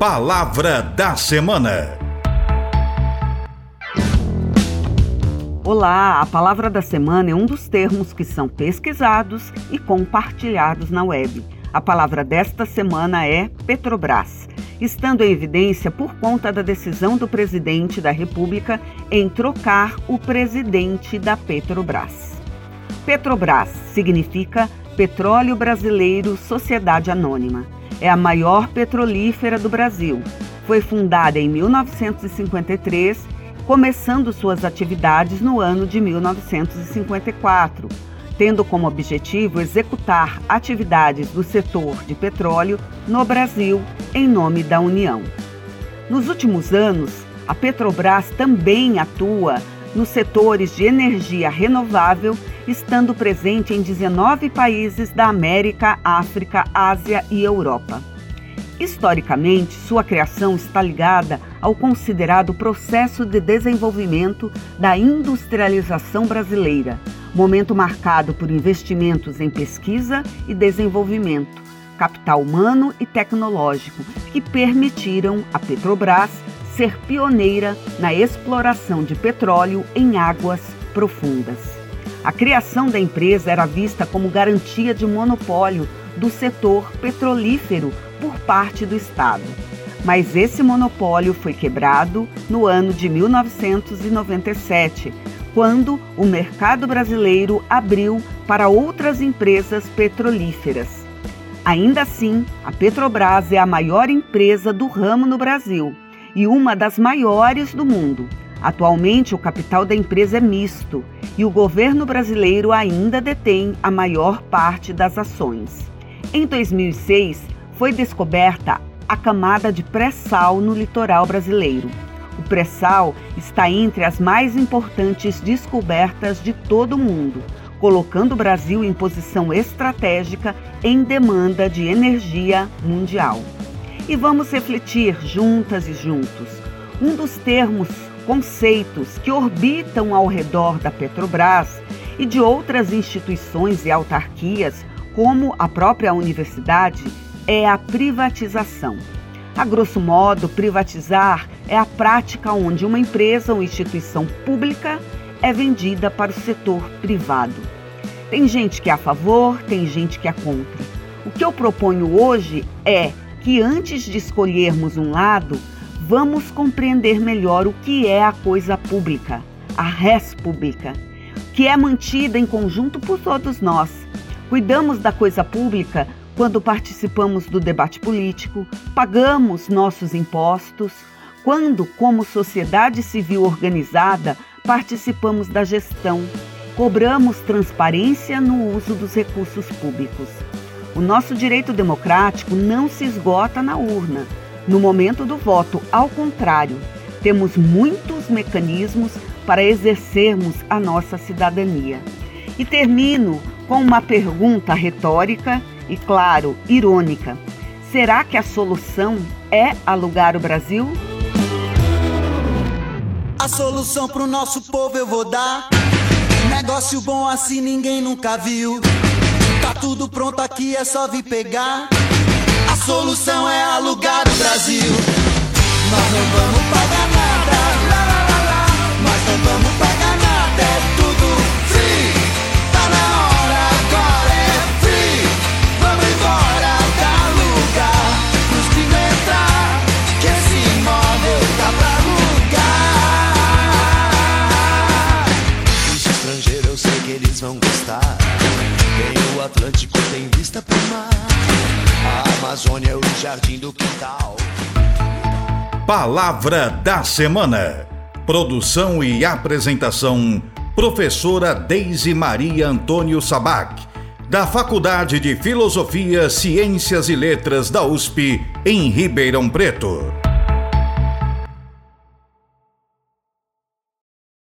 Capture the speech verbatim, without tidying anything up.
Palavra da Semana. Olá, a Palavra da Semana é um dos termos que são pesquisados e compartilhados na web. A palavra desta semana é Petrobras, estando em evidência por conta da decisão do presidente da República em trocar o presidente da Petrobras. Petrobras significa Petróleo Brasileiro Sociedade Anônima. É a maior petrolífera do Brasil. Foi fundada em mil novecentos e cinquenta e três, começando suas atividades no ano de mil novecentos e cinquenta e quatro, tendo como objetivo executar atividades do setor de petróleo no Brasil em nome da União. Nos últimos anos, a Petrobras também atua nos setores de energia renovável, estando presente em dezenove países da América, África, Ásia e Europa. Historicamente, sua criação está ligada ao considerado processo de desenvolvimento da industrialização brasileira, momento marcado por investimentos em pesquisa e desenvolvimento, capital humano e tecnológico, que permitiram à Petrobras ser pioneira na exploração de petróleo em águas profundas. A criação da empresa era vista como garantia de monopólio do setor petrolífero por parte do Estado. Mas esse monopólio foi quebrado no ano de mil novecentos e noventa e sete, quando o mercado brasileiro abriu para outras empresas petrolíferas. Ainda assim, a Petrobras é a maior empresa do ramo no Brasil e uma das maiores do mundo. Atualmente, o capital da empresa é misto e o governo brasileiro ainda detém a maior parte das ações. Em dois mil e seis, foi descoberta a camada de pré-sal no litoral brasileiro. O pré-sal está entre as mais importantes descobertas de todo o mundo, colocando o Brasil em posição estratégica em demanda de energia mundial. E vamos refletir juntas e juntos. Um dos termos, conceitos que orbitam ao redor da Petrobras e de outras instituições e autarquias, como a própria universidade, é a privatização. A grosso modo, privatizar é a prática onde uma empresa ou instituição pública é vendida para o setor privado. Tem gente que é a favor, tem gente que é contra. O que eu proponho hoje é que antes de escolhermos um lado, vamos compreender melhor o que é a coisa pública, a res pública, que é mantida em conjunto por todos nós. Cuidamos da coisa pública quando participamos do debate político, pagamos nossos impostos, quando, como sociedade civil organizada, participamos da gestão, cobramos transparência no uso dos recursos públicos. O nosso direito democrático não se esgota na urna, no momento do voto. Ao contrário, temos muitos mecanismos para exercermos a nossa cidadania. E termino com uma pergunta retórica e, claro, irônica. Será que a solução é alugar o Brasil? A solução pro nosso povo eu vou dar. Negócio bom assim ninguém nunca viu. Tá tudo pronto aqui, é só vir pegar. A solução é alugar o Brasil. Nós não vamos pagar nada, lá, lá, lá, lá. Nós não vamos pagar nada, é tudo free. Tá na hora, agora é free. Vamos embora, dá lugar pros que não entrar, que esse imóvel tá pra alugar. Os estrangeiros eu sei que eles vão gostar. Tem o Atlântico, tem vista pro mar. A Amazônia é o jardim do quintal. Palavra da Semana. Produção e apresentação, professora Deise Maria Antônio Sabac, da Faculdade de Filosofia, Ciências e Letras da U S P, em Ribeirão Preto.